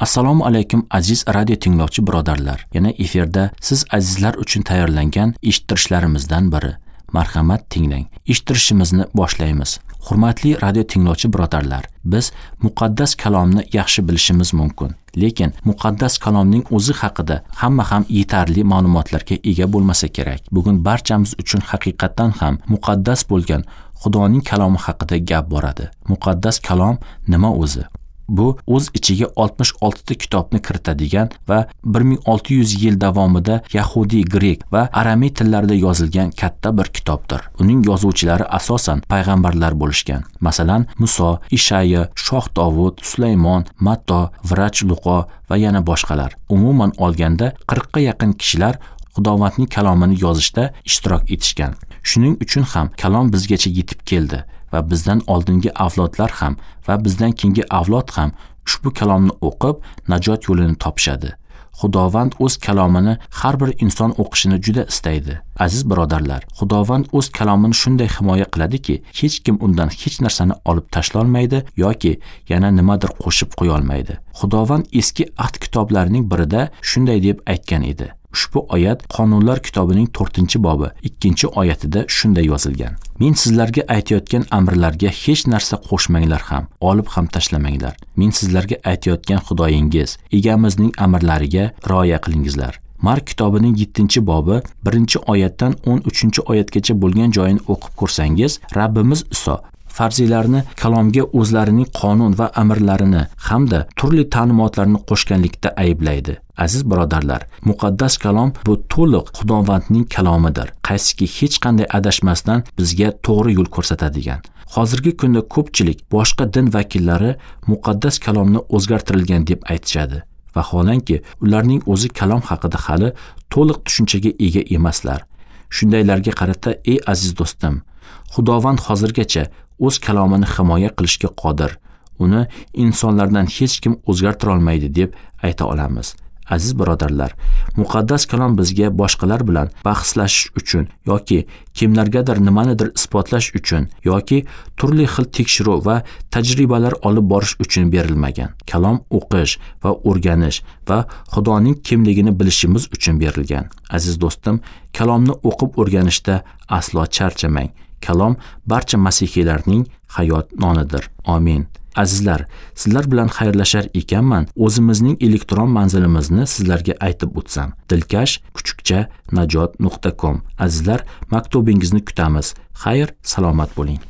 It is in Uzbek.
Assalomu alaykum aziz radio tinglovchi birodarlar. Yana efirda siz azizlar uchun tayyorlangan eshittirishlarimizdan biri. Marhamat tinglang. Eshittirishimizni boshlaymiz. Hurmatli radio tinglovchi birodarlar, biz muqaddas kalomni yaxshi bilishimiz mumkin, lekin muqaddas kalomning o'zi haqida hamma ham yetarli ma'lumotlarga ega bo'lmasa kerak. Bugun barchamiz uchun haqiqatan ham muqaddas bo'lgan Xudoning kalomi haqida gap boradi. Muqaddas kalom nima o'zi? Bu o'z ichiga 66 ta kitobni kiritadigan va 1600 yil davomida Yahudiy, Grek va Aramiy tillarida yozilgan katta bir kitobdir. Uning yozuvchilari asosan payg'ambarlar bo'lishgan. Masalan, Muso, Ishaya, Shoh Davud, Sulaymon, Matto, Vrach Luqo va yana boshqalar. Umuman olganda 40 ga yaqin kishilar Xudovandning kalomini yozishda ishtirok etishgan. Shuning uchun ham kalom bizgacha yetib keldi va bizdan oldingi avlodlar ham va bizdan keyingi avlod ham ushbu kalomni o'qib najot yo'lini topishadi. Xudovand o'z kalomini har bir inson o'qishini juda istaydi. Aziz birodarlar, Xudovand o'z kalomini shunday himoya qiladiki, hech kim undan hech narsani olib tashlolmaydi yoki yana nimadir qo'shib qo'ya olmaydi. Xudovand eski ahd kitoblarining birida shunday deb aytgan edi. Ushbu oyat Qonunlar kitobining 4-bobi 2-oyatida shunday yozilgan. Men sizlarga aytayotgan amrlarga hech narsa qo'shmanglar ham, olib ham tashlamanglar. Men sizlarga aytayotgan Xudoyingiz, egamizning amrlariga rioya qilingizlar. Mark kitobining 7-bobi 1-oyatdan 13-oyatgacha bo'lgan joyini o'qib ko'rsangiz, Rabbimiz Iso farziylarni kalomga o'zlarining qonun va amrlarini hamda turli ta'limotlarni qo'shganlikda ayblaydi. Aziz birodarlar, muqaddas kalom bu to'liq Xudovandning kalomidir, qaysiki hech qanday adashmasdan bizga to'g'ri yo'l ko'rsatadigan. Hozirgi kunda ko'pchilik boshqa din vakillari muqaddas kalomni o'zgartirilgan deb aytishadi. Vaholanki, ularning o'zi kalom haqida hali to'liq tushunchaga ega emaslar. Shundaylarga qarata, ey aziz do'stim, Xudovand hozirgacha o'z kalomini himoya qilishga qodir. Uni insonlardan hech kim o'zgartira olmaydi deb ayta olamiz. Aziz birodarlar, muqaddas kalom bizga boshqalar bilan bahslashish uchun yoki kimlargadir nimanidir isbotlash uchun yoki turli xil tekshiruv va tajribalar olib borish uchun berilmagan. Kalom o'qish va o'rganish va Xudoning kimligini bilishimiz uchun berilgan. Aziz do'stim, kalomni o'qib o'rganishda aslo charchamang. Kalom barcha masihiylarning hayot nonidir. Amin. Azizlar, sizlar bilan xayrlashar ekanman, o'zimizning elektron manzilimizni sizlarga aytib o'tsam. dilkash_najot.com. Azizlar, maktubingizni kutamiz. Xayr, salomat bo'ling.